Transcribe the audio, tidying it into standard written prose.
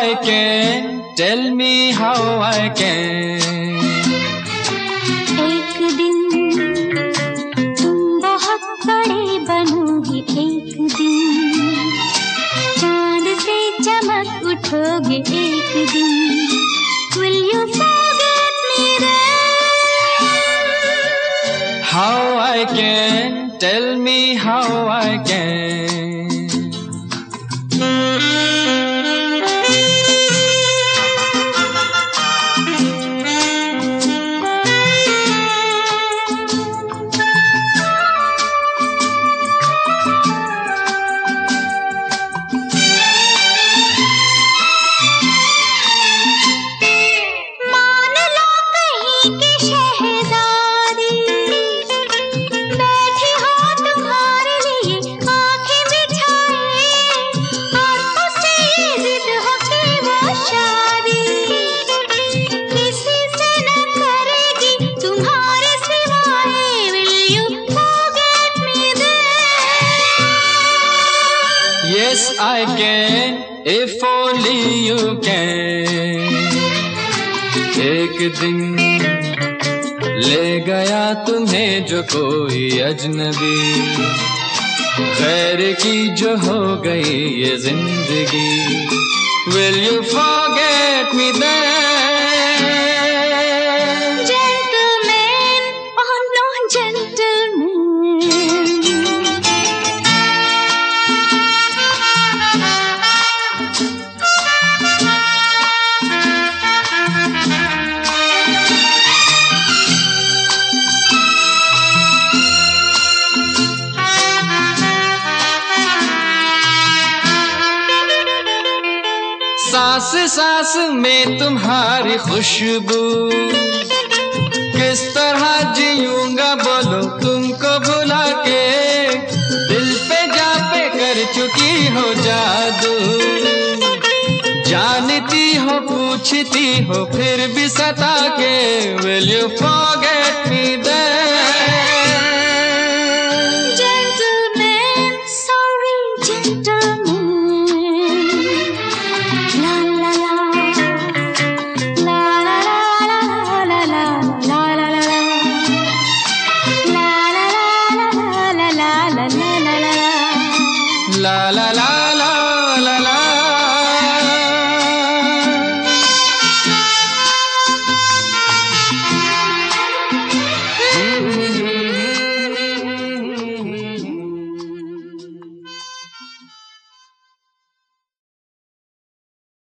I can, tell me how I can. एक दिन तुम बहुत बड़े बनोगे, एक दिन चांद से चमक उठोगे, एक दिन will you forget me then? How I can, tell me how I can. Yes, I can, if only you can. एक दिन ले गया तुम्हें जो कोई अजनबी, गैर की जो हो गई ये जिंदगी. Will you forget me then? Gentleman, oh no gentleman. सांस सांस में तुम्हारी खुशबू, किस तरह जीऊंगा बोलो तुमको भुला के. दिल पे जा पे कर चुकी हो जादू, जानती हो पूछती हो फिर भी सता के. Will you forget me then? Gentleman, sorry gentleman. La la la